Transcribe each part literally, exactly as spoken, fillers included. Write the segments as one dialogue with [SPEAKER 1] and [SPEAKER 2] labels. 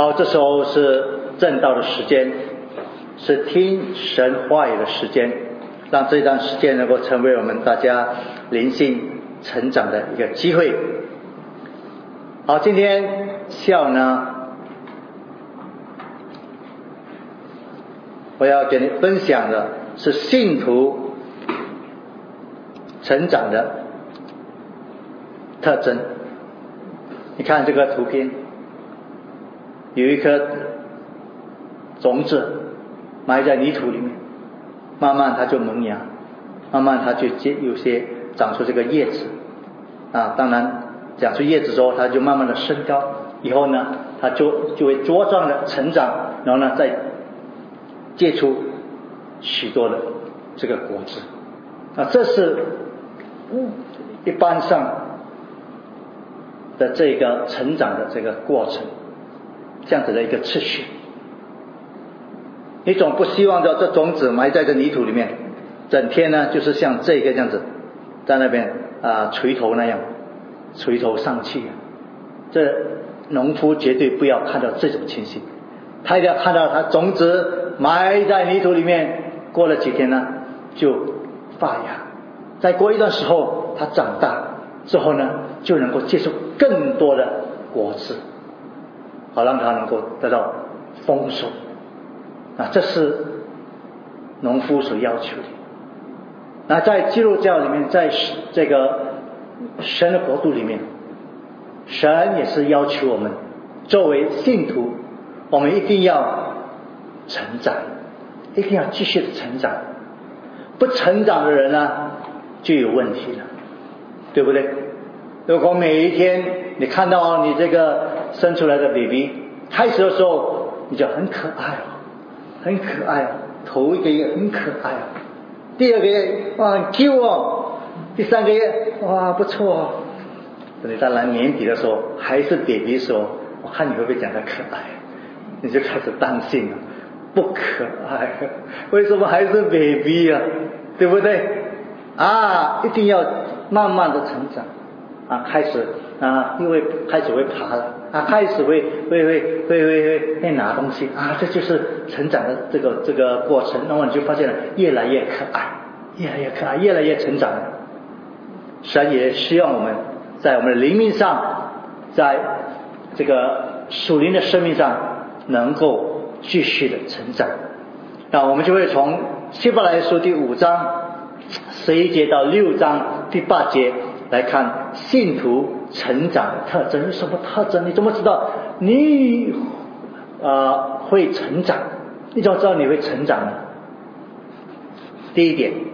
[SPEAKER 1] 好，这时候是正道的时间，是听神话语的时间，让这段时间能够成为我们大家灵性成长的一个机会。好，今天下午呢，我要给你分享的是信徒成长的特征。你看这个图片，有一颗种子埋在泥土里面，慢慢它就萌芽，慢慢它就有些长出这个叶子啊。当然长出叶子之后，它就慢慢的升高，以后呢它就就会茁壮的成长，然后呢再结出许多的这个果子啊。这是一般上的这个成长的这个过程，这样子的一个次序。你总不希望着这种子埋在这泥土里面，整天呢就是像这个这样子在那边啊垂头那样垂头丧气。这农夫绝对不要看到这种情形，他一定要看到他种子埋在泥土里面，过了几天呢就发芽，再过一段时候它长大之后呢就能够结出更多的果子，好让它能够得到丰收啊。这是农夫所要求的。那在基督教里面，在这个神的国度里面，神也是要求我们作为信徒，我们一定要成长，一定要继续的成长。不成长的人呢就有问题了，对不对？如果每一天你看到你这个生出来的 baby， 开始的时候你就很可爱哦，很可爱哦，头一个月很可爱哦，第二个月哇很 Q 哦，第三个月哇不错哦，等你到了年底的时候还是 baby 的时候，我看你会不会讲得可爱，你就开始担心了，不可爱，为什么还是 baby 啊，对不对啊？一定要慢慢的成长啊，开始啊，因为开始会爬了啊，开始会会会会会会会拿东西啊，这就是成长的这个这个过程。然后你就发现了越来越可爱，越来越可爱，越来越成长。神也希望我们在我们的灵命上，在这个属灵的生命上能够继续的成长。那我们就会从希伯来书第五章十一节到六章第八节来看信徒成长的特征。有什么特征？你怎么知道你呃会成长？你怎么知道你会成长呢？第一点，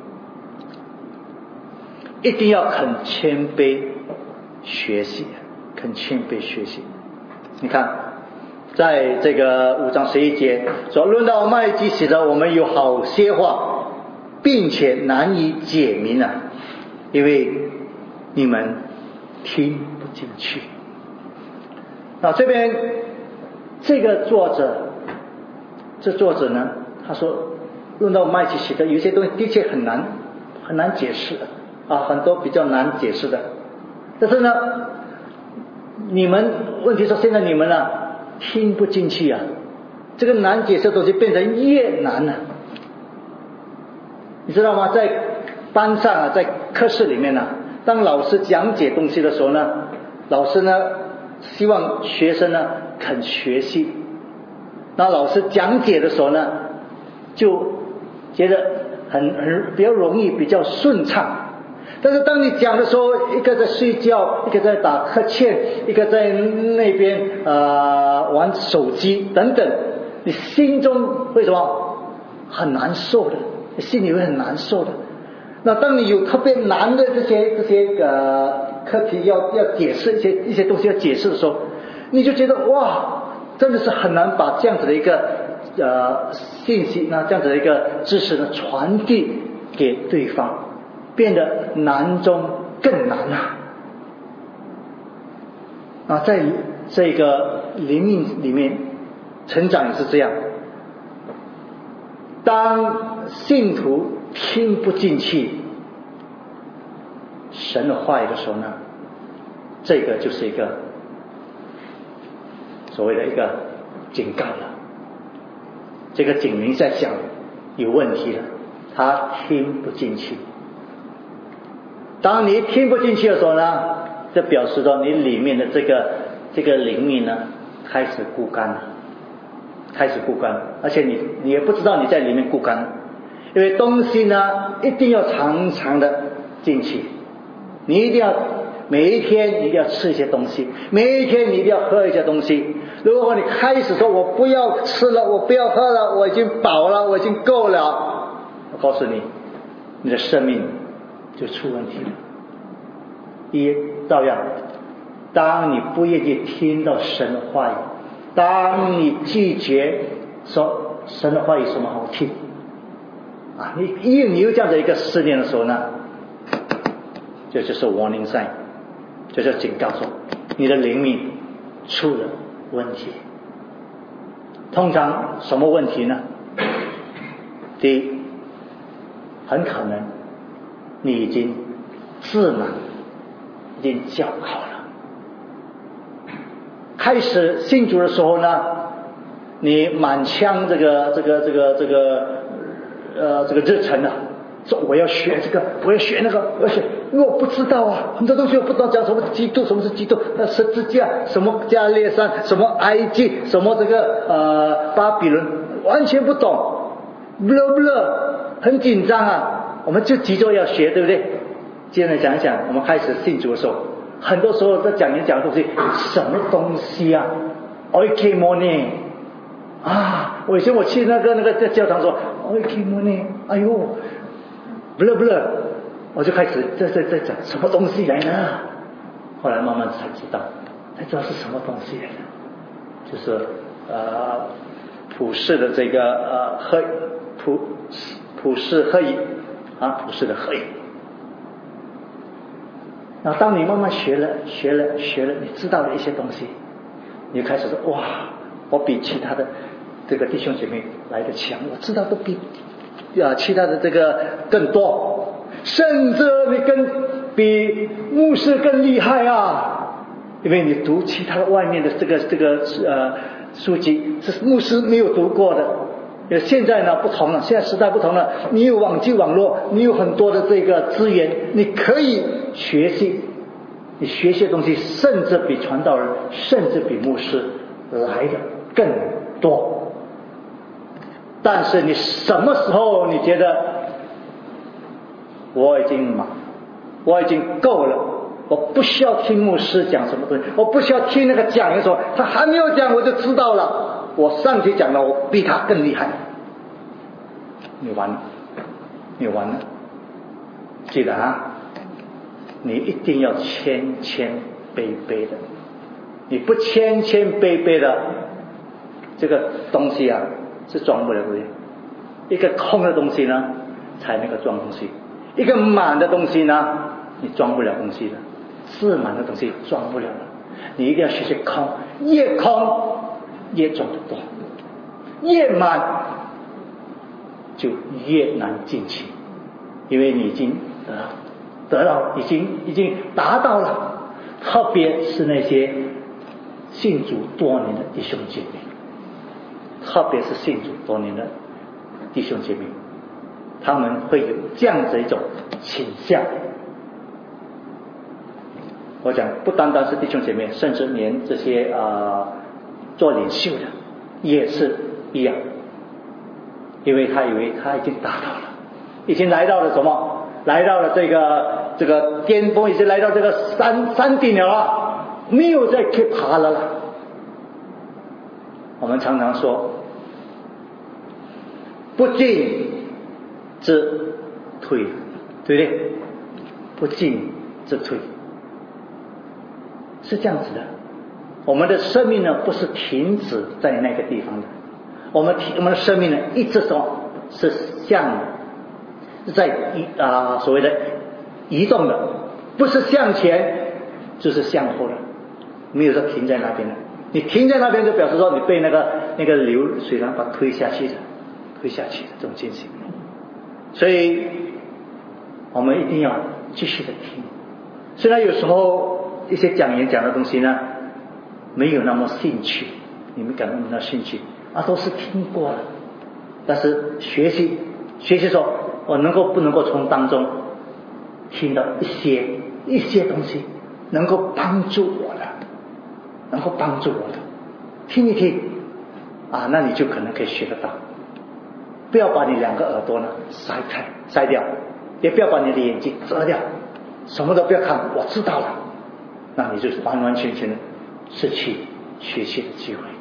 [SPEAKER 1] 一定要肯谦卑学习，肯谦卑学习。你看在这个五章十一节说，论到麦基洗德，我们有好些话并且难以解明啊，因为你们听不进去。那这边这个作者这作者呢，他说论到麦基洗德，有些东西的确很难很难解释的啊，很多比较难解释的。但是呢，你们问题说现在你们呢听不进去啊，这个难解释的东西变成越难了。你知道吗？在班上啊，在课室里面呢、啊，当老师讲解东西的时候呢，老师呢希望学生呢肯学习。那老师讲解的时候呢，就觉得很很比较容易，比较顺畅。但是当你讲的时候，一个在睡觉，一个在打瞌欠，一个在那边呃玩手机等等，你心中为什么很难受的？你心里会很难受的。那当你有特别难的这些这些呃课题要要解释一些一些东西要解释的时候，你就觉得哇，真的是很难把这样子的一个呃信息呢，这样子的一个知识呢传递给对方。变得难中更难啊！啊，在这个灵命里面，成长也是这样。当信徒听不进去神的话语的时候呢，这个就是一个所谓的一个警告了。这个警铃在响，有问题了，他听不进去。当你听不进去的时候呢，这表示说你里面的这个这个灵命呢开始枯干了，开始枯干，而且你你也不知道你在里面枯干，因为东西呢一定要常常的进去，你一定要每一天你一定要吃一些东西，每一天你一定要喝一些东西。如果你开始说我不要吃了，我不要喝了，我已经饱了，我已经够了，我告诉你，你的生命就出问题了。一照样，当你不愿意听到神的话语，当你拒绝说神的话语什么好听啊，你因为你有这样的一个试炼的时候呢，这就是 warning sign， 这就警告说你的灵命出了问题。通常什么问题呢？第一，很可能你已经自满，已经教好了。开始信主的时候呢，你满腔这个这个这个这个呃这个热忱啊，说我要学这个，我要学那个，我要学，因为我不知道啊，很多东西我不知道，讲什么基督，什么是基督，那十字架，什么加列山，什么埃及，什么这个呃巴比伦，完全不懂，不乐不乐，很紧张啊，我们就急着要学，对不对？接着讲一讲，我们开始信主的时候，很多时候在讲一讲东西，什么东西啊 ？OK money 啊！我以前我去那个那个在教堂说 OK money， 哎呦，不乐不乐，我就开始在在在讲什么东西来呢？后来慢慢才知道，才知道是什么东西来的，就是呃普世的这个呃合普普世合一啊，普世的合一。然后当你慢慢学了学了学了，你知道了一些东西，你就开始说哇，我比其他的这个弟兄姐妹来得强，我知道都比啊其他的这个更多，甚至你跟比牧师更厉害啊，因为你读其他的外面的这个这个呃书籍是牧师没有读过的。现在呢不同了，现在时代不同了，你有网际网络，你有很多的这个资源，你可以学习，你学习的东西甚至比传道人，甚至比牧师来的更多。但是你什么时候你觉得我已经满，我已经够了，我不需要听牧师讲什么东西，我不需要听那个讲员说他还没有讲我就知道了，我上去讲了，我比他更厉害，你完了，你完了。记得啊，你一定要谦谦卑卑的，你不谦谦卑卑的，这个东西啊是装不了的。一个空的东西呢才能够装东西，一个满的东西呢你装不了东西的，自满的东西装不了的。你一定要学习空，越空越装得多，越满就越难进去，因为你已经得到得到已经已经达到了。特别是那些信主多年的弟兄姐妹，特别是信主多年的弟兄姐妹，他们会有这样子一种倾向。我讲不单单是弟兄姐妹，甚至连这些呃做领袖的也是一样，因为他以为他已经达到了，已经来到了什么？来到了这个这个巅峰，已经来到这个山山顶了啦，没有再去爬了啦。我们常常说，不进则退，对不对？不进则退。是这样子的，我们的生命呢不是停止在那个地方的，我们我们的生命呢一直说是向是在移啊、呃、所谓的移动的，不是向前就是向后的，没有说停在那边的。你停在那边就表示说你被那个那个流水呢把推下去的，推下去的这种情形。所以我们一定要继续的听，虽然有时候一些讲员讲的东西呢没有那么兴趣， 你们感到兴趣啊？都是听过了，但是学习学习说，我能够不能够从当中听到一些一些东西，能够帮助我的，能够帮助我的，听一听啊，那你就可能可以学得到。不要把你两个耳朵呢塞开塞掉，也不要把你的眼睛遮掉，什么都不要看，我知道了，那你就完完全全的失去学习的机会。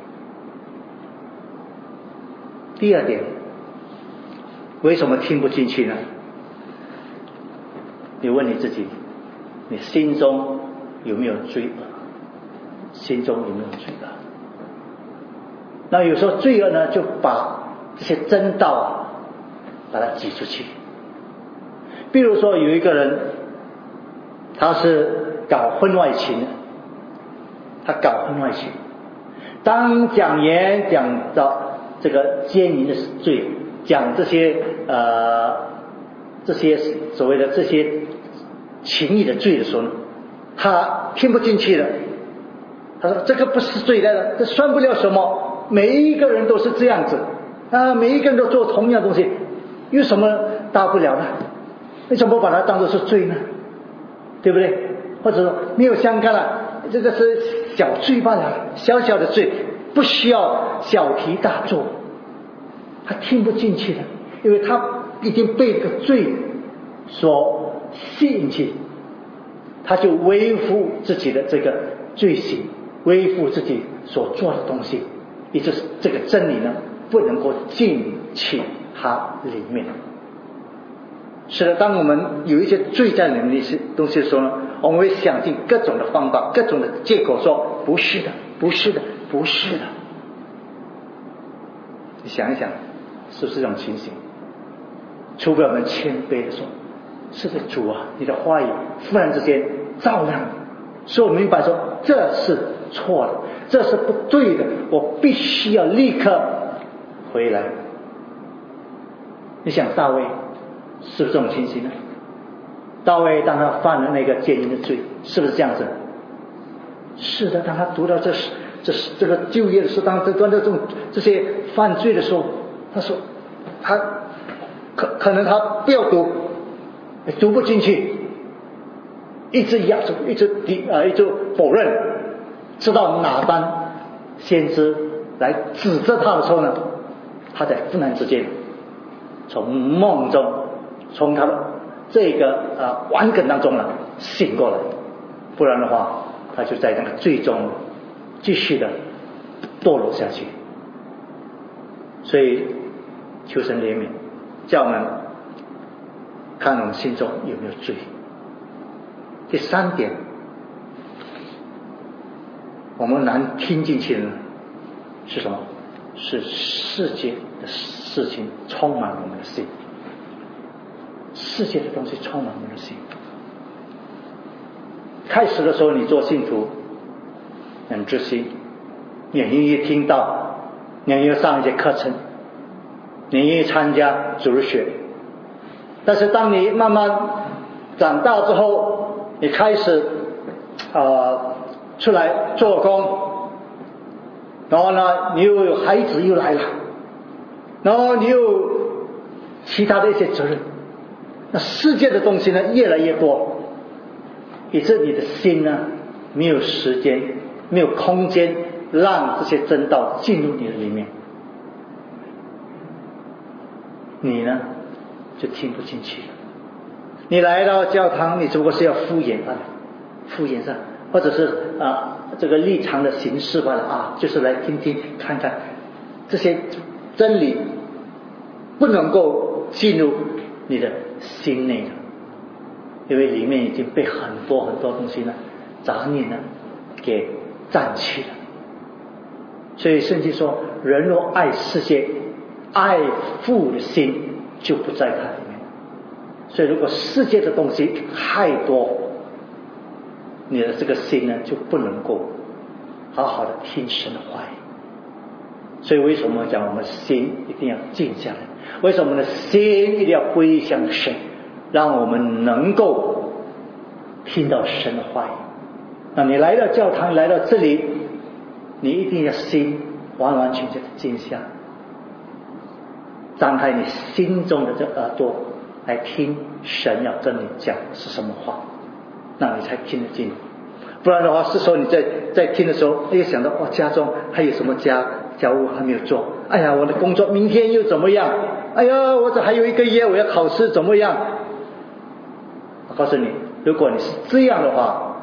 [SPEAKER 1] 第二点，为什么听不进去呢？你问你自己，你心中有没有罪恶？心中有没有罪恶？那有时候罪恶呢，就把这些真道啊，把它挤出去。比如说有一个人，他是搞婚外情的，他搞婚外情，当讲言讲到这个奸淫的罪，讲这些呃这些所谓的这些情义的罪的时候呢，他听不进去了。他说这个不是罪来的，这算不了什么，每一个人都是这样子啊，每一个人都做同样的东西，有什么大不了呢？为什么把它当作是罪呢？对不对？或者说没有相干了，这个是小罪罢了，小小的罪，不需要小题大做。他听不进去的，因为他已经被这个罪所吸引去，他就维护自己的这个罪行，维护自己所做的东西，也就是这个真理呢不能够进去它里面。是的，当我们有一些罪在里面的一些东西的时候呢，我们会想尽各种的方法，各种的借口说不是的，不是的，不是的。你想一想，是不是这种情形？除非我们谦卑的说，是的，主啊，你的话语忽然之间照亮，使我明白说这是错的，这是不对的，我必须要立刻回来。你想大卫是不是这种情形呢？大卫当他犯了那个奸淫的罪，是不是这样子？是的，当他读到这这这个就业的时候，当他读到这种这些犯罪的时候，他说他可可能他不要读，读不进去，一直压住，一直抵啊，一直否认，直到拿单先知来指责他的时候呢，他在忽然之间从梦中，从他的这个啊顽梗当中呢醒过来，不然的话，他就在那个最终继续的堕落下去。所以求神怜悯，叫我们看我们心中有没有罪。第三点，我们难听进去的是什么？是世界的事情充满我们的心，世界的东西充满我们的心。开始的时候你做信徒很知心，你愿意听到，你愿意上一些课程，你愿意参加主日学。但是当你慢慢长大之后，你开始呃出来做工，然后呢你又有孩子又来了，然后你又其他的一些责任，那世界的东西呢越来越多，以致你的心呢没有时间没有空间让这些真道进入你的里面，你呢就听不进去了。你来到教堂，你只不过是要敷衍罢了，敷衍上，或者是啊这个立场的形式罢了啊，就是来听听看看，这些真理不能够进入你的心内的，因为里面已经被很多很多东西呢杂念呢给占去了。所以圣经说，人若爱世界，爱父的心就不在它里面。所以如果世界的东西太多，你的这个心呢就不能够好好的听神的话语。所以为什么讲我们心一定要静下来？为什么我们的心一定要归向神，让我们能够听到神的话语？那你来到教堂，来到这里，你一定要心完完全全的静下，张开你心中的这耳朵来听神要跟你讲是什么话，那你才听得进。不然的话，是说你在在听的时候，哎，想到哦，家中还有什么家家务还没有做，哎呀，我的工作明天又怎么样？哎呀，我这还有一个月我要考试怎么样？我告诉你，如果你是这样的话，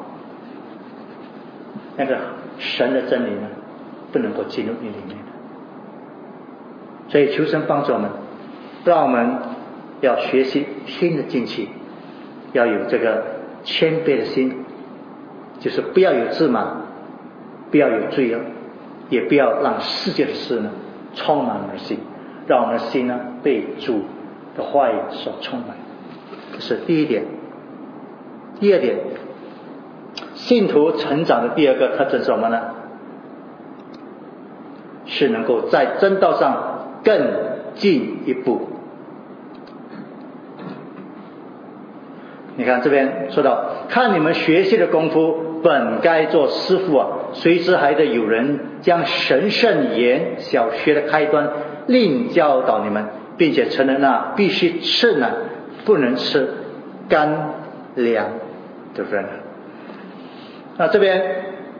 [SPEAKER 1] 那个神的真理呢，不能够进入你里面的。所以求神帮助我们，让我们要学习听得进去，要有这个谦卑的心，就是不要有自满，不要有罪恶，也不要让世界的事呢充满我们的心，让我们的心呢被主的话语所充满。这是第一点。第二点，信徒成长的第二个特征是什么呢？是能够在真道上更进一步。你看这边说到，看你们学习的功夫，本该做师傅啊，谁知还得有人将神圣言小学的开端另教导你们，并且承认那必须吃奶，不能吃干粮，对不对？那这边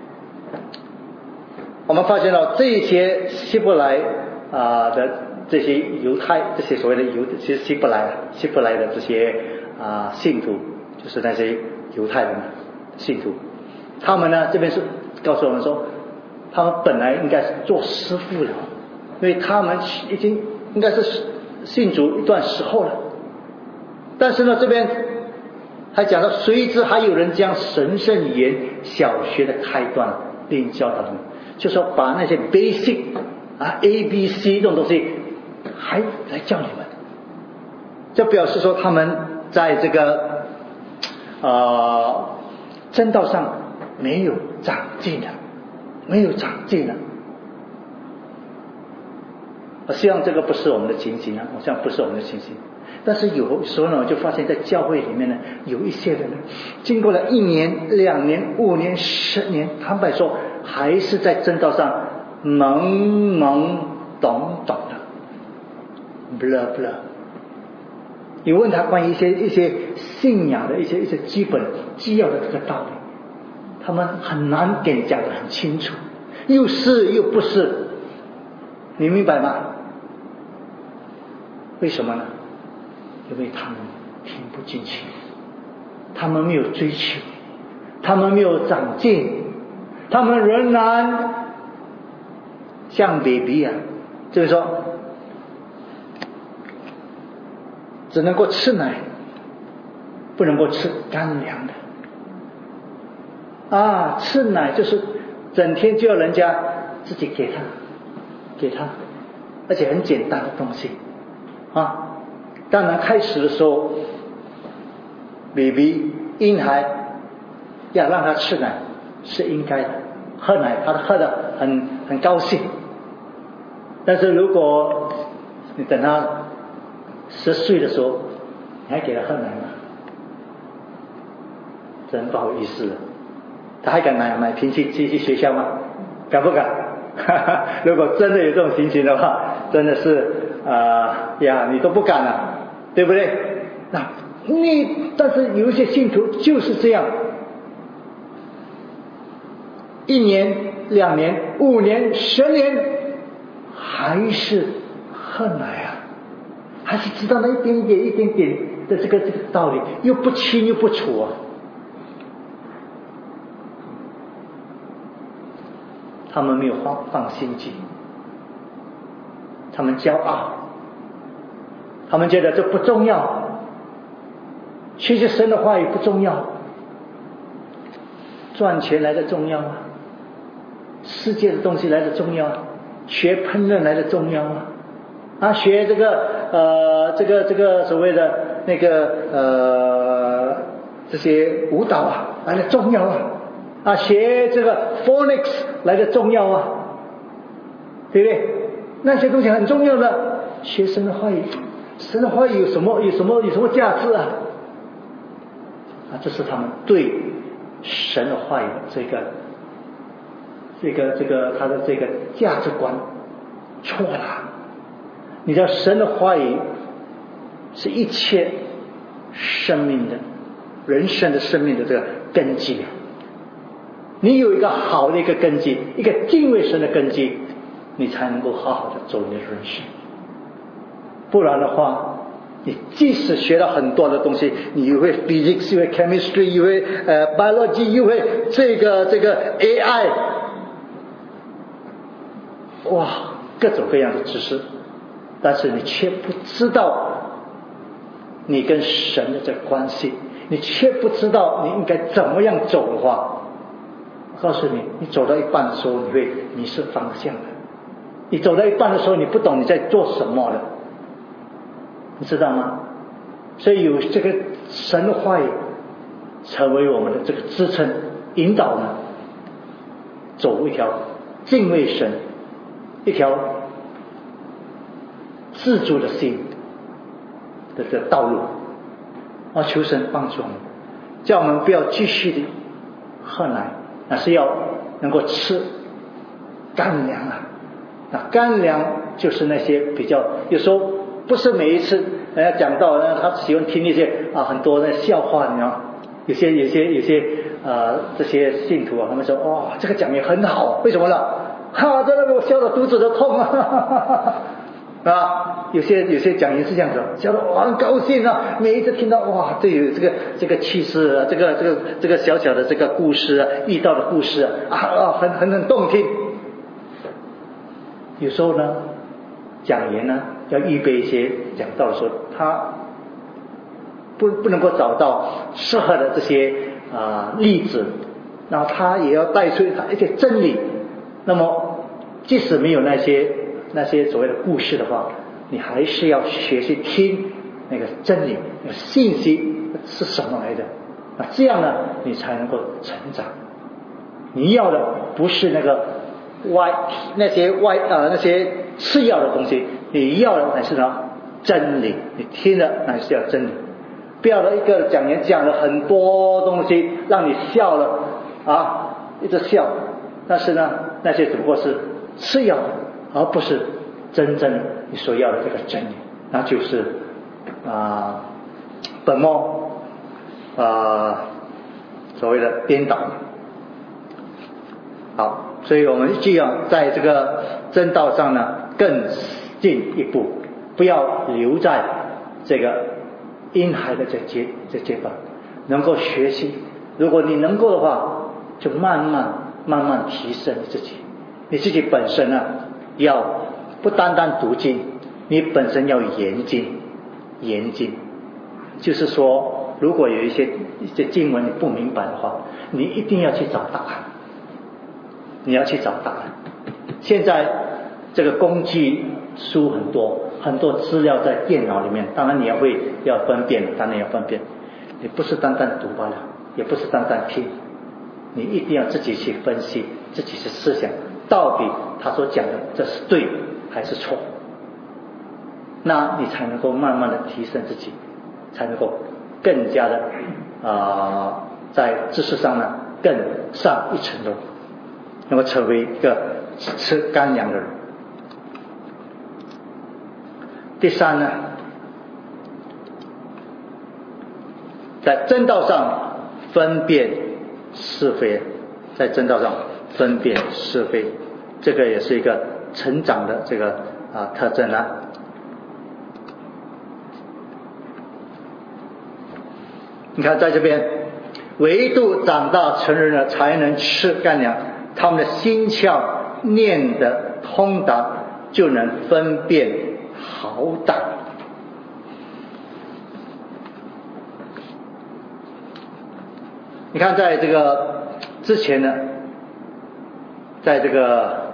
[SPEAKER 1] 我们发现到这些希伯来啊、呃、的这些犹太，这些所谓的犹，其实希伯来希伯来的这些啊、呃、信徒，就是那些犹太人信徒，他们呢这边是告诉我们说，他们本来应该是做师傅的，因为他们已经应该是信主一段时候了，但是呢这边还讲到，谁知还有人将神圣言小学的开端另教导他们，就说把那些 basic 啊 A B C 这种东西还来教你们，这表示说他们在这个呃真道上没有长进的，没有长进的。我希望这个不是我们的情形啊，我希望不是我们的情形。但是有时候呢，我就发现在教会里面呢，有一些人呢，经过了一年、两年、五年、十年，坦白说，还是在真道上懵懵懂懂的 ，blah blah。你问他关于一些一些信仰的一些一些基本基要的这个道理，他们很难给你讲得很清楚，又是又不是，你明白吗？为什么呢？因为他们听不进去，他们没有追求，他们没有长进，他们仍然像 baby 啊，就是说只能够吃奶，不能够吃干粮的啊！吃奶就是整天就要人家自己给他给他，而且很简单的东西啊。当然开始的时候 baby 婴孩要让他吃奶是应该的，喝奶他喝得很很高兴，但是如果你等他十岁的时候你还给他喝奶吗？真不好意思了，他还敢买买瓶去去去学校吗？敢不敢？如果真的有这种情形的话，真的是啊、呃、呀，你都不敢了，对不对？那你但是有一些信徒就是这样，一年、两年、五年、十年，还是喝奶啊，还是知道那一点点、一点点的这个这个道理，又不清又不楚啊。他们没有放放心机，他们骄傲，他们觉得这不重要，其实神的话语不重要，赚钱来的重要啊，世界的东西来的重要啊，学烹饪来的重要啊，啊，学这个呃这个这个所谓的那个呃这些舞蹈啊来的重要啊。啊，学这个 phonics 来的重要啊，对不对？那些东西很重要的，学神的话语，神的话语有什么有什么有什么价值啊？啊，这是他们对神的话语的这个这个这个他的这个价值观错了。你知道神的话语是一切生命的人生的生命的这个根基，你有一个好的一个根基，一个敬畏神的根基，你才能够好好的走你的人生。不然的话，你即使学了很多的东西，你又会 physics， 又会 chemistry， 又会呃 biology， 又会这个这个 A I， 哇，各种各样的知识，但是你却不知道你跟神的这个关系，你却不知道你应该怎么样走的话，我告诉你，你走到一半的时候你会迷失方向的，你走到一半的时候你不懂你在做什么了，你知道吗？所以有这个神的话语成为我们的这个支撑，引导呢走一条敬畏神，一条自主的心的这个道路。啊，求神帮助我们，叫我们不要继续的喝奶，那是要能够吃干粮啊。那干粮就是那些比较，有时候不是每一次人家讲到，他喜欢听一些啊很多的笑话，你知道，有些有些有些呃这些信徒啊，他们说哇、哦、这个讲也很好，为什么呢？哈，在那边我笑得肚子都痛啊，哈哈哈哈啊，有些有些讲员是这样子，笑得我很高兴啊，每一次听到哇，这有这个这个趣事啊，这个这个这个小小的这个故事啊，遇到的故事啊，啊啊很很很动听。有时候呢，讲员呢要预备一些讲道的时候，他不不能够找到适合的这些啊、呃、例子，然后他也要带出他一些真理。那么即使没有那些那些所谓的故事的话，你还是要学习听那个真理，那个信息是什么来的啊？这样呢，你才能够成长。你要的不是那个外那些外呃那些次要的东西，你要的乃是呢真理。你听的乃是要真理，不要的一个讲员讲了很多东西，让你笑了啊，一直笑，但是呢，那些只不过是次要的，而不是真正你所要的这个真理，那就是啊、呃、本末啊、呃、所谓的颠倒。好，所以我们就要在这个真道上呢更进一步，不要留在这个婴孩的这阶这阶段，能够学习。如果你能够的话，就慢慢慢慢提升你自己。你自己本身呢，要不单单读经，你本身要研经。研经就是说，如果有一些一些经文你不明白的话，你一定要去找答案。你要去找答案。现在这个工具书很多，很多资料在电脑里面，当然你要会要分辨，当然要分辨。你不是单单读罢了，也不是单单听，你一定要自己去分析，自己去思想，到底他所讲的这是对还是错，那你才能够慢慢的提升自己，才能够更加的啊、呃，在知识上呢更上一层楼，能够成为一个吃干粮的人。第三呢，在真道上分辨是非，在真道上分辨是非，这个也是一个成长的这个啊特征啊。你看在这边，唯独长大成人了才能吃干粮，他们的心窍念得通达，就能分辨好歹。你看在这个之前呢，在这个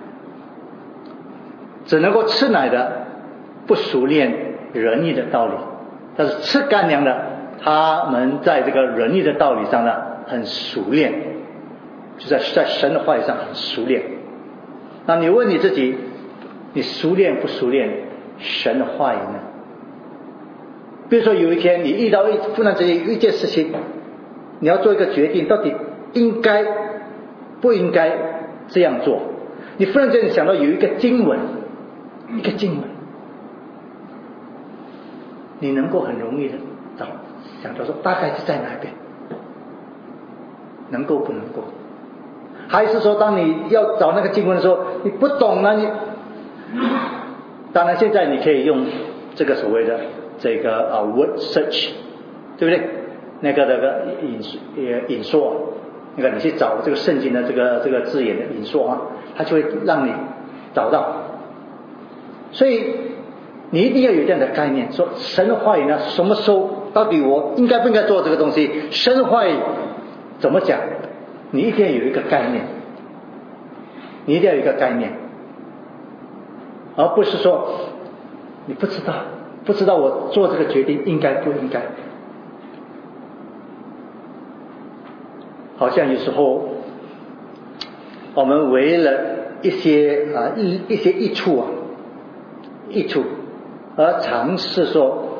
[SPEAKER 1] 只能够吃奶的不熟练仁义的道理，但是吃干粮的他们在这个仁义的道理上呢很熟练，就在在神的话语上很熟练。那你问你自己，你熟练不熟练神的话语呢？比如说有一天你遇到一忽然之间有一件事情，你要做一个决定，到底应该不应该这样做，你忽然间想到有一个经文，一个经文，你能够很容易的找想到说大概是在哪边，能够不能够？还是说当你要找那个经文的时候，你不懂呢？你当然现在你可以用这个所谓的这个啊 word search， 对不对？那个那个引引说，那个你去找这个圣经的这个这个字眼的引说啊，它就会让你找到。所以你一定要有这样的概念，说神的话语呢，什么时候到底我应该不应该做这个东西？神的话语怎么讲？你一定要有一个概念，你一定要有一个概念，而不是说你不知道，不知道我做这个决定应该不应该。好像有时候我们为了一些啊一一些益处啊益处而尝试说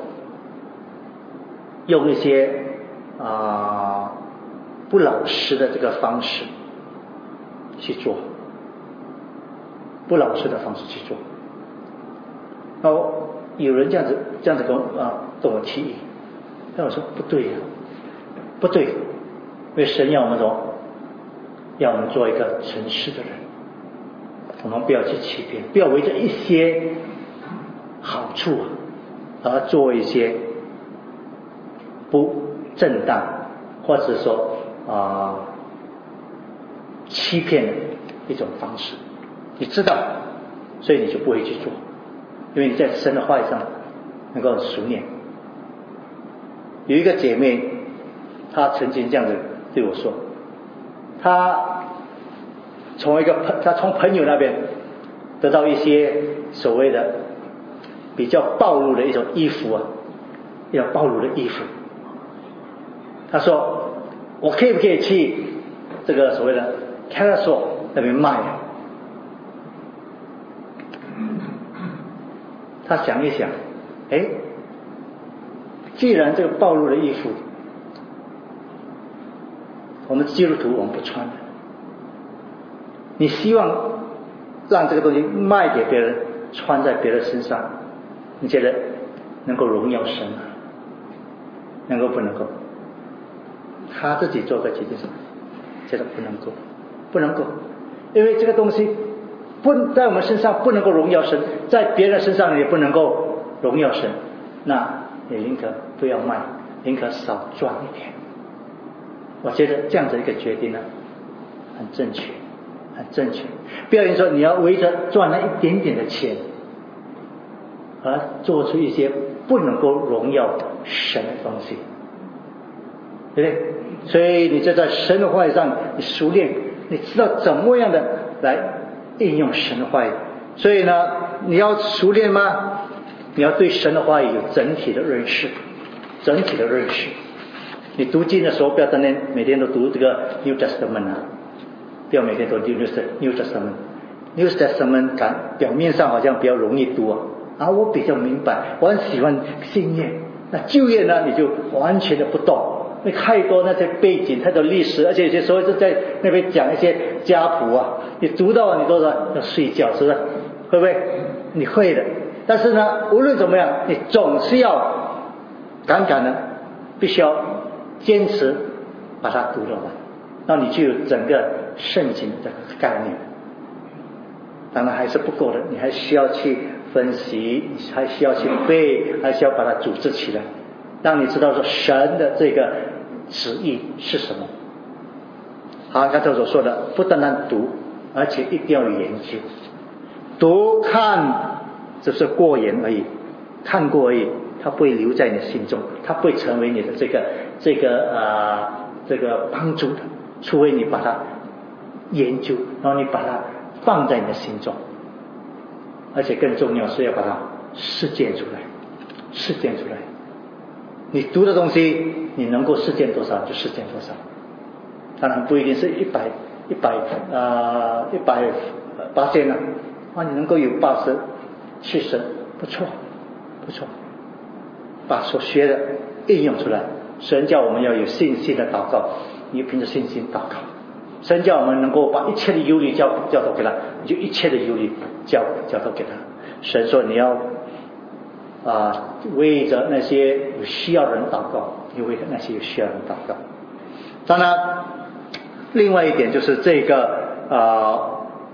[SPEAKER 1] 用一些啊不老实的这个方式去做，不老实的方式去做。然后有人这样子这样子跟我啊跟我提议，但我说不对呀、啊，不对，因为神要我们说，要我们做一个诚实的人，我们不要去欺骗，不要为着一些好处而做一些不正当或者说啊、呃、欺骗的一种方式。你知道，所以你就不会去做，因为你在神的话语上能够很熟练。有一个姐妹，她曾经这样子对我说，她从一个朋，她从朋友那边得到一些所谓的比较暴露的一种衣服啊，比较暴露的衣服。她说，我可以不可以去这个所谓的 Carousel 那边卖啊？他想一想，哎，既然这个暴露的衣服，我们基督徒我们不穿的，你希望让这个东西卖给别人，穿在别人身上，你觉得能够荣耀神吗？能够不能够？他自己做个决定说，觉得不能够，不能够，因为这个东西不在我们身上不能够荣耀神，在别人身上也不能够荣耀神，那也宁可不要卖，宁可少赚一点。我觉得这样子一个决定呢，很正确，很正确。不要因说你要为着赚那一点点的钱，而做出一些不能够荣耀神的东西，对不对？所以你就在神的话语上，你熟练，你知道怎么样的来应用神的话语。所以呢，你要熟练吗？你要对神的话语有整体的认识，整体的认识。你读经的时候，不要单单每天都读这个 New Testament 啊，不要每天都读 New Testament。New Testament 感表面上好像比较容易读啊，啊，我比较明白，我很喜欢新约。那旧约呢，你就完全的不懂。因为太多那些背景，太多历史，而且有些时候是在那边讲一些家谱啊，你读到你都说要睡觉，是不是？会不会？你会的。但是呢，无论怎么样，你总是要敢敢的，必须要坚持把它读了完，那你就有整个圣经的概念。当然还是不够的，你还需要去分析，还需要去背，还需要把它组织起来，让你知道说神的这个旨意是什么。好，刚才所说的，不单单读，而且一定要有研究。读看只是过眼而已，看过而已，它不会留在你心中，它不会成为你的这个这个呃这个帮助的，除非你把它研究，然后你把它放在你的心中，而且更重要是要把它实践出来，实践出来。你读的东西，你能够实践多少就实践多少，当然不一定是一百一百啊一百八千呢，啊你能够有八十、七十，不错，不错，把所学的应用出来。神叫我们要有信心的祷告，你凭着信心祷告， 神叫我们能够把一切的忧虑交交托给他，你就一切的忧虑交交托给他。神说你要啊、呃、为着那些有需要的人祷告，你为着那些有需要的人祷告。当然另外一点就是这个啊、呃、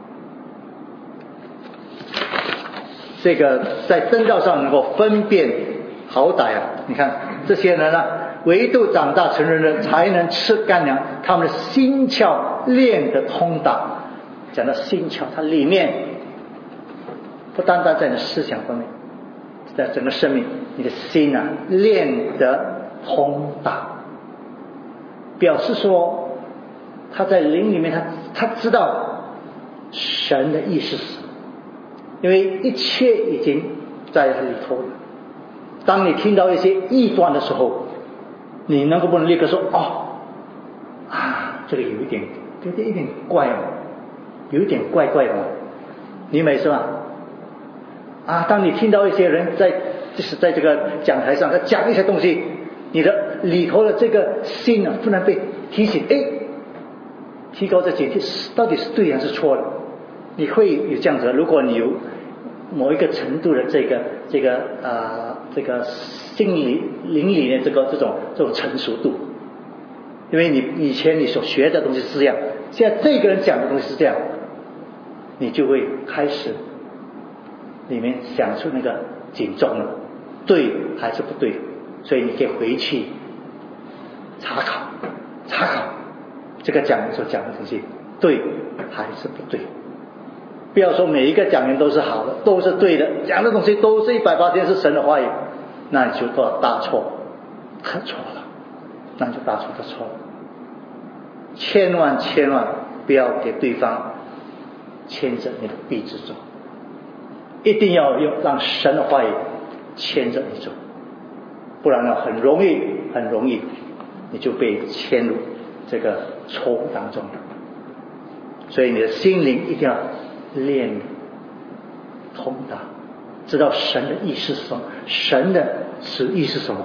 [SPEAKER 1] 这个在真道上能够分辨好歹啊，你看这些人呢，唯独长大成人的才能吃干粮，他们的心窍练得通达。讲到心窍，它里面不单单在你的思想方面，在整个生命，你的心啊练得通达，表示说他在灵里面，他他知道神的意思是什么，因为一切已经在里头了。当你听到一些异端的时候，你能够不能立刻说哦啊，这里有一点有点一点怪哦，有一点怪怪的，你没是吧？啊，当你听到一些人在就是在这个讲台上他讲一些东西，你的里头的这个心啊，不能被提醒，哎，提高这警惕，到底是对还是错的？你会有这样子，如果你有某一个程度的这个这个啊、呃、这个心理灵里的这个这种这种成熟度，因为你以前你所学的东西是这样，现在这个人讲的东西是这样，你就会开始里面想出那个警钟了，对还是不对？所以你可以回去查考查考这个讲员所讲的东西对还是不对。不要说每一个讲员都是好的，都是对的，讲的东西都是一百八十是神的话语，那你就大错特错了，那你就大错特错了。千万千万不要给对方牵着你的臂之走，一定要用让神的话语牵着你走，不然呢，很容易很容易你就被牵入这个错误当中了。所以你的心灵一定要练通达，知道神的意思是什么，神的旨意是什么，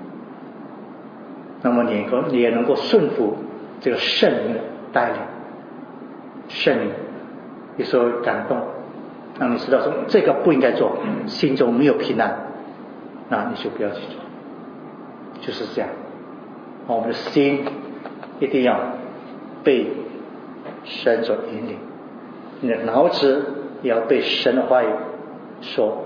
[SPEAKER 1] 那么你能够你也能够顺服这个圣灵的带领。圣灵有时候感动，让你知道说这个不应该做，心中没有平安，那你就不要去做，就是这样。我们的心一定要被神所引领，你的脑子也要被神的话语所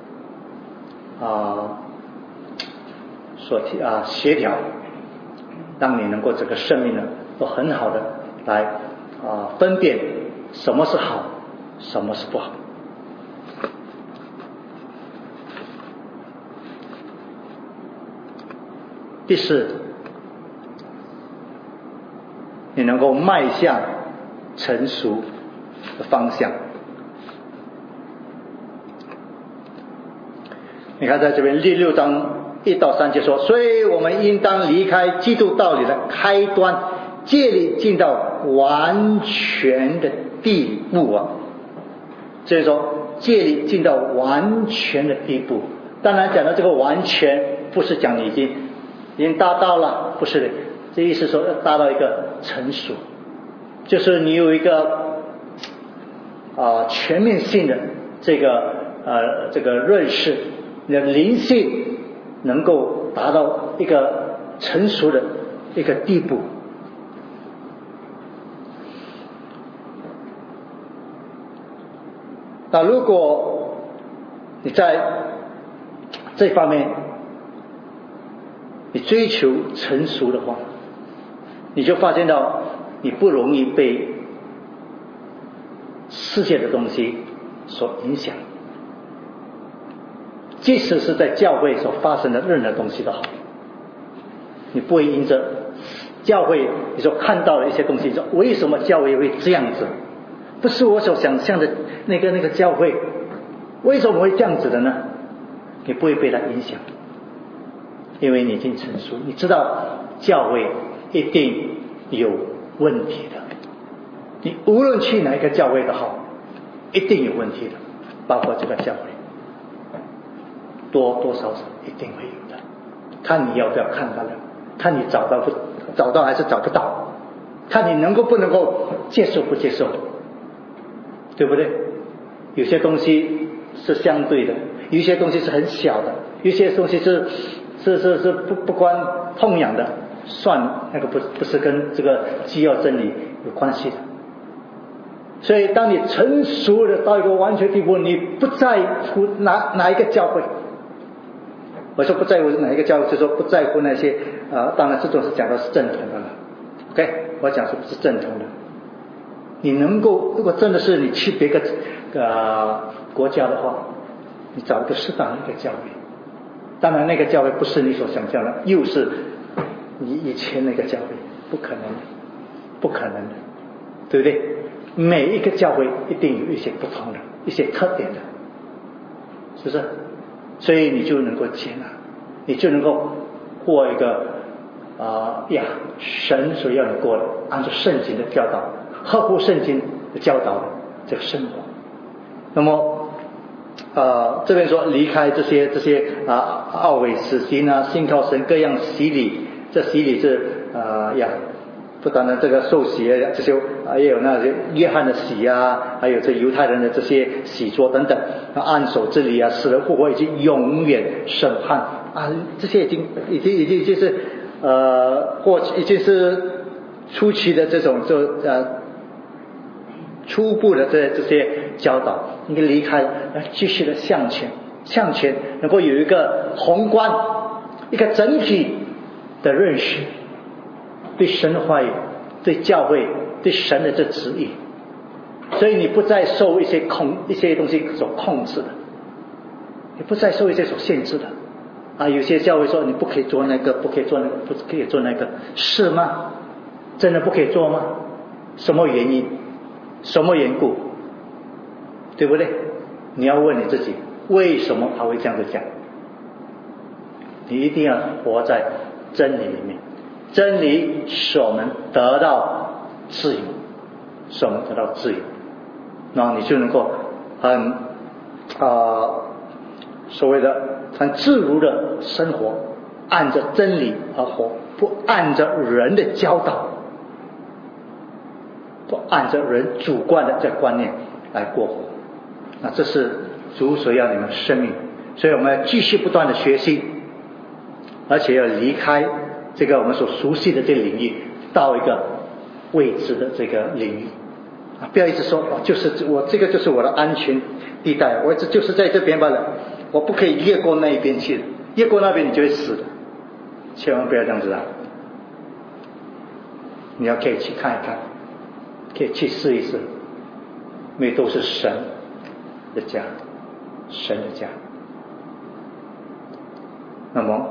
[SPEAKER 1] 啊所啊协调，让你能够这个生命呢都很好的来啊分辨什么是好，什么是不好。第四，你能够迈向成熟的方向。你看在这边第六章一到三节说，所以我们应当离开基督道理的开端，借力进到完全的地步啊。所以说借力进到完全的地步，当然讲到这个完全不是讲你已经已经达到了，不是的，这意思说要达到一个成熟，就是你有一个啊、呃、全面性的这个呃这个认识，你的灵性能够达到一个成熟的一个地步。那如果你在这方面你追求成熟的话，你就发现到你不容易被世界的东西所影响，即使是在教会所发生的任何东西都好，你不会因着教会你所看到的一些东西说为什么教会会这样子，不是我所想象的那个那个教会为什么会这样子的呢？你不会被它影响，因为你已经成熟，你知道教会一定有问题的，你无论去哪一个教会都好，一定有问题的，包括这个教会多多少少一定会有的，看你要不要看到了，看你找到不找到还是找不到， 看你能够不能够接受不接受，对不对？有些东西是相对的，有一些东西是很小的，有些东西是是是是不不关痛痒的，算那个不不是跟这个基要真理有关系的。所以当你成熟的到一个完全地步，你不在乎哪哪一个教会，我说不在乎哪一个教会，就说不在乎那些啊、呃，当然这种是讲的是正统的了 ，OK， 我讲是不是正统的？你能够如果真的是你去别个呃国家的话，你找一个适当的一个教会，当然那个教会不是你所想象的，又是你以前那个教会，不可能的，不可能的，对不对？每一个教会一定有一些不同的一些特点的，是不是？所以你就能够接纳，你就能够过一个啊、呃、呀神所要你过的按照圣经的教导，合乎圣经的教导的这个生活。那么呃这边说离开这些这些啊奥伪死心啊，信靠神各样洗礼，这洗礼是啊、呃、呀不单单这个受洗啊，这些啊也有那些约翰的洗啊，还有这犹太人的这些洗濯等等，按手之礼啊，死人复活，以及永远审判啊，这些已经已经已经已经是呃或已经是初期的这种就呃初步的这这些教导，应该离开，继续的向前向前，能够有一个宏观一个整体的认识。对神的话语，对教会，对神的这旨意，所以你不再受一些控一些东西所控制的，你不再受一些所限制的啊！有些教会说你不可以做那个，不可以做那个，不可以做那个，是吗？真的不可以做吗？什么原因？什么缘故？对不对？你要问你自己，为什么他会这样子讲？你一定要活在真理里面。真理使我们得到自由，使我们得到自由，然后你就能够很啊、呃、所谓的很自如的生活，按着真理而活，不按着人的教导，不按着人主观的这观念来过活。那这是主所要你们生命，所以我们要继续不断的学习，而且要离开这个我们所熟悉的这个领域，到一个未知的这个领域啊！不要一直说哦，就是我这个就是我的安全地带，我这就是在这边罢了，我不可以越过那一边去，越过那边你就会死的，千万不要这样子啊！你要可以去看一看，可以去试一试，因为都是神的家，神的家。那么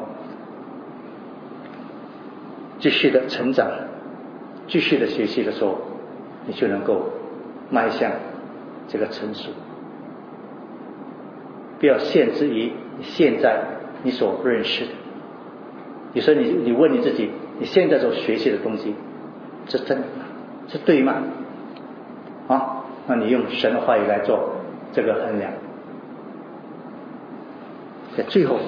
[SPEAKER 1] 继续的成长，继续的学习的时候，你就能够迈向这个成熟。不要限制于现在你所认识的。有时候你你问你自己，你现在所学习的东西是真的吗？是对吗？啊，那你用神的话语来做这个衡量。在最后，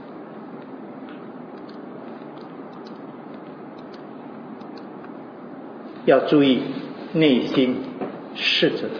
[SPEAKER 1] 要注意内心试着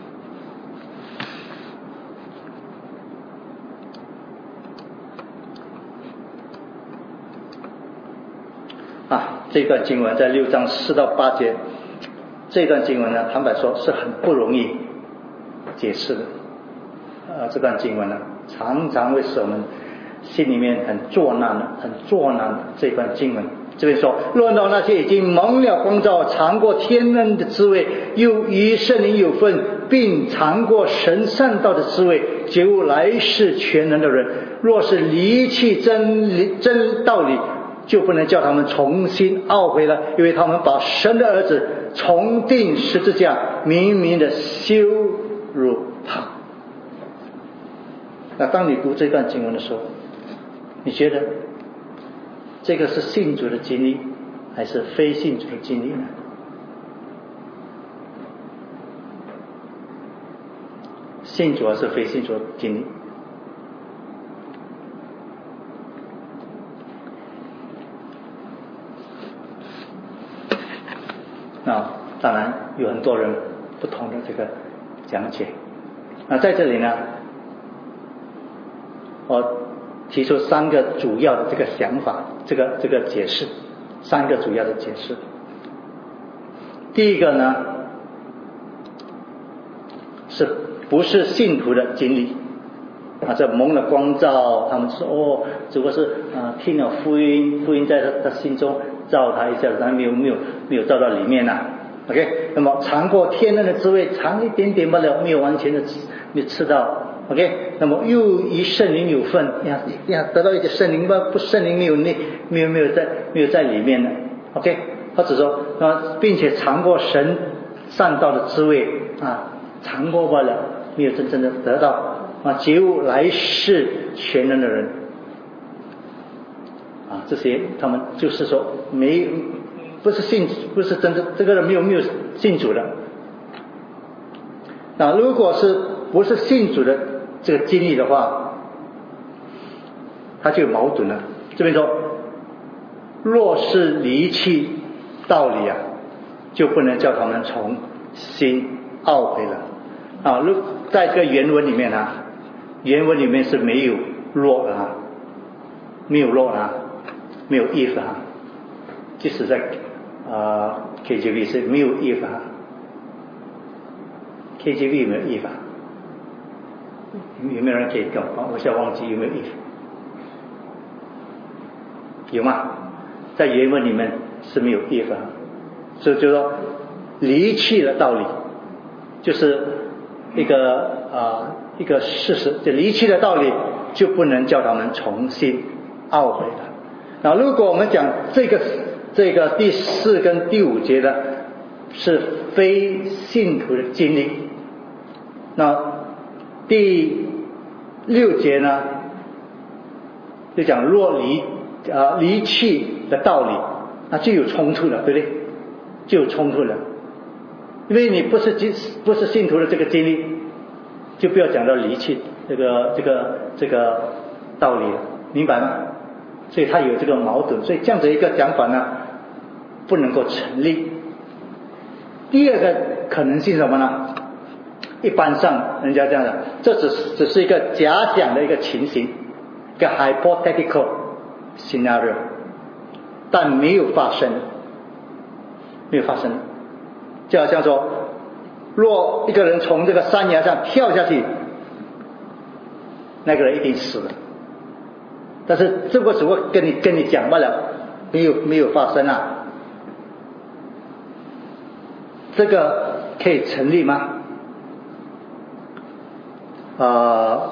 [SPEAKER 1] 啊，这段经文在六章四到八节，这段经文呢，坦白说是很不容易解释的。呃，这段经文呢，常常会使我们心里面很作难的，很作难的这段经文。这边说，论到那些已经蒙了光照，尝过天恩的滋味，又与圣灵有份，并尝过神善道的滋味，觉悟来世全能的人，若是离弃真理真道理，就不能叫他们重新懊悔了，因为他们把神的儿子重钉十字架，明明的羞辱他。那当你读这段经文的时候，你觉得这个是信主的经历还是非信主的经历呢？信主还是非信主的经历？ 很多人不同的这个讲解。那在这里呢，我提出三个主要的这个想法，这个这个解释，三个主要的解释。第一个呢，是不是信徒的经历啊？这蒙了光照，他们说哦，只不过是啊听了福音，福音在他他心中照他一下，但没有没有没有照到里面呐、啊。OK， 那么尝过天恩的滋味，尝一点点罢了，没有完全的没有吃到。OK， 那么又与圣灵有份，呀呀，得到一点圣灵吧，不圣灵没有那没有没有在没有在里面的。OK， 或者说啊，并且尝过神善道的滋味啊，尝过罢了，没有真正的得到啊，觉悟来世全能的人啊，这些他们就是说没不是信不是真正这个人没有没有信主的。那如果是不是信主的这个经历的话，他就有矛盾了。这边说，若是离弃道理啊，就不能叫他们从心懊悔了啊。如在这个原文里面啊，原文里面是没有若啊，没有若啊，没有 if 啊，即使在啊 K J V 是没有 if 啊 ，K J V 有没有 if 啊？有没有人可以告我？我现在忘记有没有 if？ 有吗？在原文里面是没有 if 啊，所以就说离弃了道理，就是一个啊、呃、一个事实，就离弃了道理，就不能叫他们重新懊悔了。那如果我们讲这个这个第四跟第五节的是非信徒的经历，那第六节呢，就讲若离啊离弃的道理，那就有冲突了，对不对？就有冲突了，因为你不是不是信徒的这个经历，就不要讲到离弃这个这个这个道理了，明白吗？所以它有这个矛盾，所以这样子一个讲法呢，不能够成立。第二个可能性是什么呢？一般上人家这样的，这只是只是一个假想的一个情形，一个 hypothetical scenario， 但没有发生，没有发生。就好像说，若一个人从这个山崖上跳下去，那个人一定死了。但是这个只不过跟你跟你讲罢了，没有没有发生啊。这个可以成立吗？呃，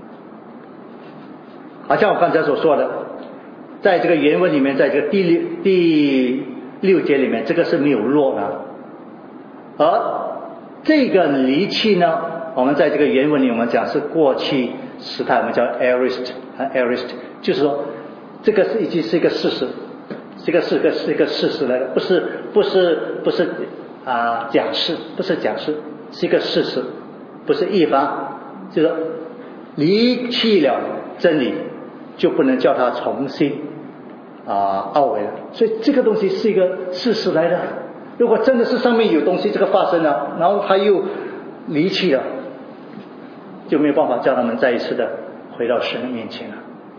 [SPEAKER 1] 好像我刚才所说的，在这个原文里面，在这个第六第六节里面，这个是没有若的。而这个离弃呢，我们在这个原文里我们讲是过去时态，我们叫 aorist 和 aorist， 就是说这个是已经是一个事实，这个是个是一个事实来的，不是不是不是啊、呃、假释，不是假释，是一个事实，不是一方，就是说离弃了真理，就不能叫他重新啊懊悔了。所以这个东西是一个事实来的。如果真的是上面有东西这个发生了，然后他又离弃了，就没有办法叫他们再一次的回到神的面前了。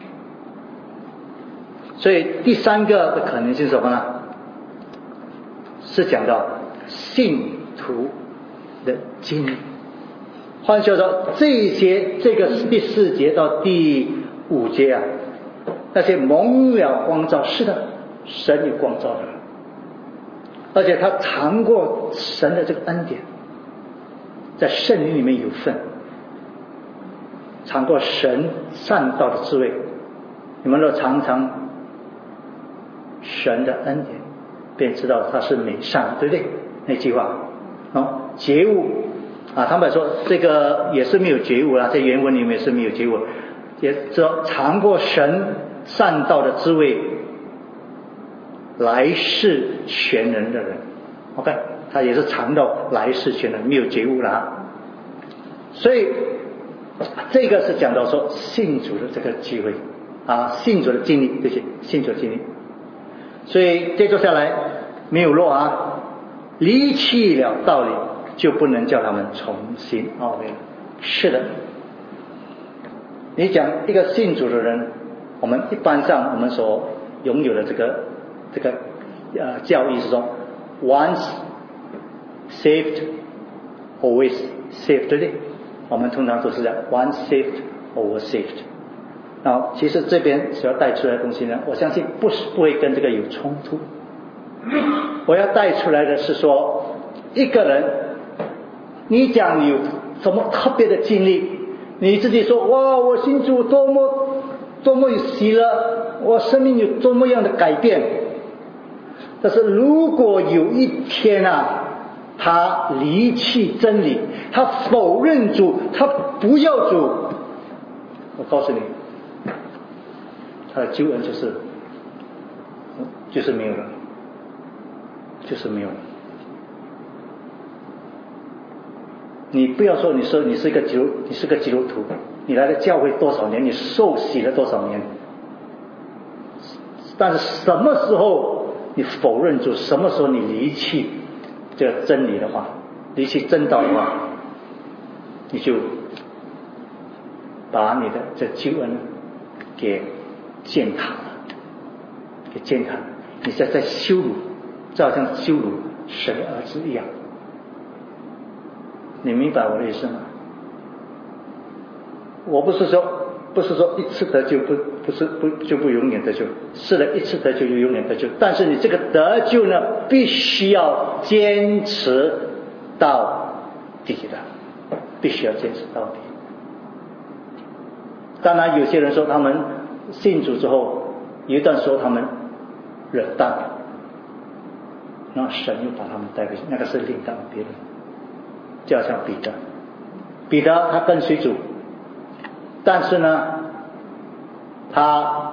[SPEAKER 1] 所以第三个的可能性是什么呢？是讲到信徒的经历。换句话说，这一节这个第四节到第五节啊，那些蒙了光照，是的，神有光照的，而且他尝过神的这个恩典，在圣灵里面有份，尝过神善道的滋味。你们若尝尝神的恩典，便知道他是美善，对不对？那句话哦，觉悟啊，坦白说这个也是没有觉悟啦，在原文里面是没有觉悟，也说尝过神善道的滋味，来世全能的人 ，OK， 他也是尝到来世全能，没有觉悟啦。所以这个是讲到说信主的这个机会啊，信主的经历，这些信主的经历。所以接着下来没有落啊， 离弃了道理，就不能叫他们重新奥秘了。是的，你讲一个信主的人，我们一般上我们所拥有的这个这个呃教义是说 once saved always saved， 对不对？我们通常都是这样 once saved always saved。然后其实这边所要带出来的东西呢，我相信不是不会跟这个有冲突。我要带出来的是说，一个人你讲你有什么特别的经历，你自己说哇我信主多么多么有喜乐，我生命有多么样的改变，但是如果有一天啊他离弃真理，他否认主，他不要主，我告诉你他的救恩就是就是没有了，就是没有了。你不要说你说你是一个基督你是个基督徒，你来了教会多少年，你受洗了多少年，但是什么时候你否认主，什么时候你离弃这个真理的话，离弃真道的话，你就把你的这救恩给践踏了，给践踏了，你在在羞辱，就好像羞辱神的儿子一样。你明白我的意思吗？我不是说不是说一次得救不不是不就不永远得救，是的，一次得救就永远得救，但是你这个得救呢，必须要坚持到底的，必须要坚持到底。当然有些人说他们信主之后有一段时候他们忍耐，那神又把他们带回去，那个是另当别论。就好像彼得，彼得他跟随主，但是呢他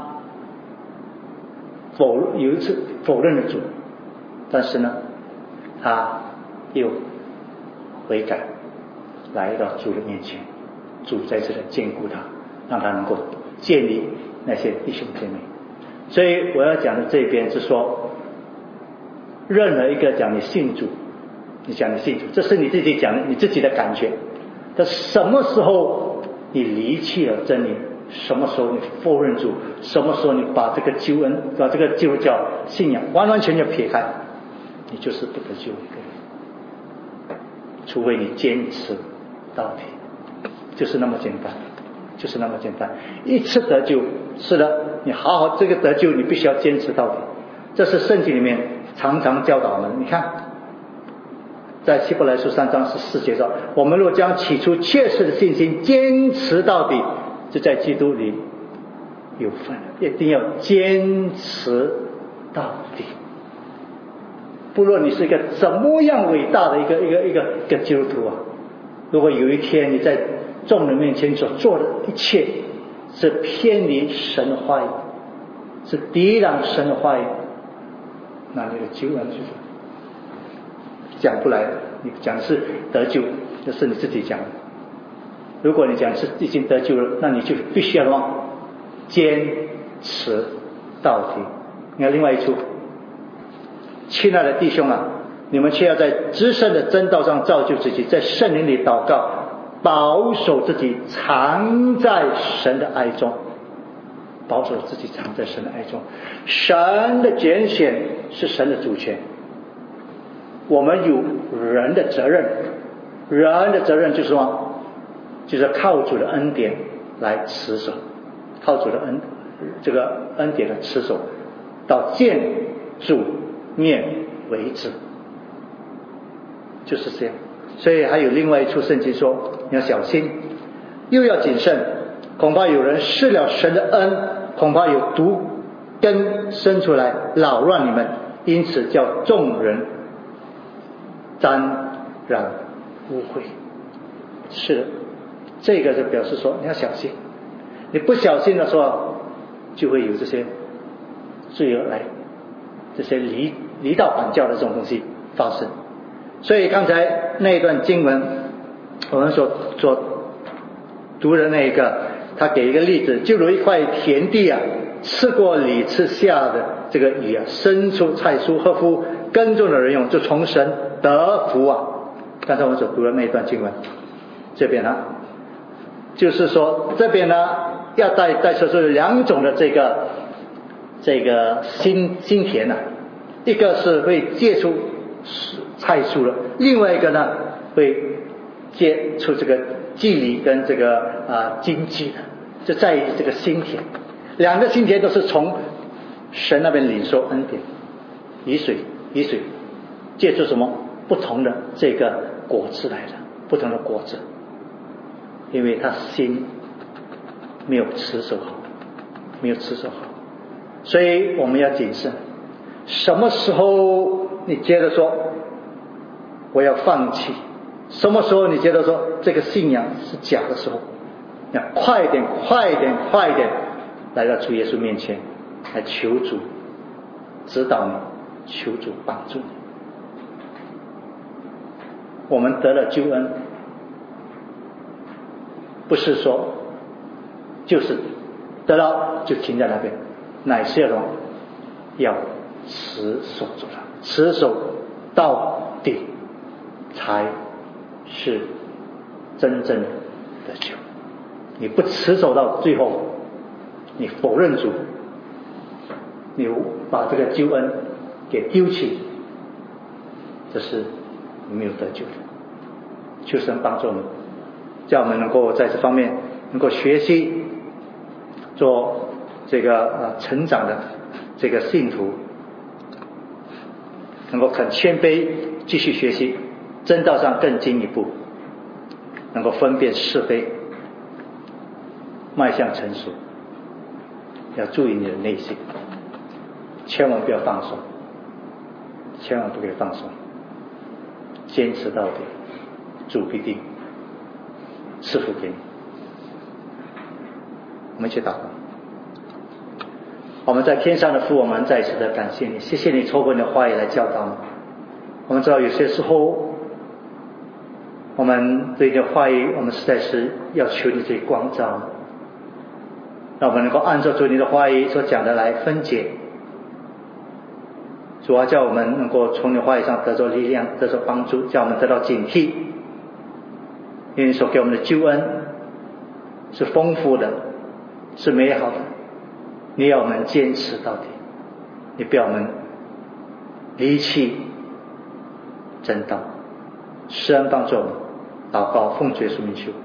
[SPEAKER 1] 否有一次否认了主，但是呢他又悔改，来到主的面前，主在这里眷顾他，让他能够建立那些弟兄姐妹。所以我要讲的这边是说，任何一个讲你信主，你讲你信主，这是你自己讲的，你自己的感觉。但什么时候你离弃了真理，什么时候你否认主，什么时候你把这个救恩，把这个基督教信仰完完全全撇开，你就是不得救一个人。除非你坚持到底，就是那么简单，就是那么简单。一次得救，是的，你好好这个得救，你必须要坚持到底。这是圣经里面常常教导我们。你看在希伯来书三章十四节说，我们若将起初切实的信心坚持到底，就在基督里有份，一定要坚持到底。不论你是一个怎么样伟大的一个一个一个一个基督徒啊，如果有一天你在众人面前所做的一切是偏离神的话语，是抵挡神的话语，那你的救恩就是讲不来的。你讲是得救，那是你自己讲的。如果你讲是已经得救了，那你就必须要什么？坚持到底。你看另外一处，亲爱的弟兄啊，你们却要在至圣的真道上造就自己，在圣灵里祷告，保守自己藏在神的爱中，保守自己藏在神的爱中。神的拣选是神的主权，我们有人的责任，人的责任就是什么？就是靠主的恩典来持守，靠主的恩这个恩典的持守，到见主面为止，就是这样。所以还有另外一处圣经说，你要小心，又要谨慎，恐怕有人失了神的恩，恐怕有毒根生出来扰乱你们，因此叫众人沾染污秽。是的，这个就表示说你要小心，你不小心的时候，就会有这些罪恶来，这些离离道反教的这种东西发生。所以刚才那一段经文，我们所所读的那一个，他给一个例子，就如一块田地啊，吃过里吃下的这个雨啊，生出菜蔬，合乎耕种的人用，就从神得福啊。刚才我们所读的那一段经文，这边呢，就是说这边呢要带带出是两种的这个这个心心田啊，一个是会结出菜蔬了，另外一个呢会结出这个纪律跟这个啊经济的，就在于这个心田。两个心田都是从神那边领受恩典，雨水雨水结出什么不同的这个果子来的，不同的果子，因为他心没有持守好，没有持守好，所以我们要谨慎。什么时候你觉得说我要放弃，什么时候你觉得说这个信仰是假的时候，要快一点快一点快一点来到主耶稣面前，来求主指导你，求主帮助你。我们得了救恩，不是说就是得到就停在那边，乃是要要持守住它，持守到底才是真正的得救。你不持守到最后，你否认主，你把这个救恩给丢弃，这是没有得救的。求神帮助我们，叫我们能够在这方面能够学习做这个呃成长的这个信徒，能够很谦卑继续学习，真道上更进一步，能够分辨是非，迈向成熟。要注意你的内心，千万不要放松，千万不可以放松，坚持到底，主必定赐福给你。我们一起祷告。我们在天上的父，我们再一次的感谢你，谢谢你透过你的话语来教导我们。我们知道有些时候我们对你的话语，我们实在是要求你去光照，让我们能够按照主你的话语所讲的来分解。主啊，叫我们能够从你的话语上得着力量，得着帮助，叫我们得到警惕，因为你所给我们的救恩是丰富的，是美好的，你要我们坚持到底，你不要我们离弃真道。施恩帮助我们，祷告奉主耶稣名求。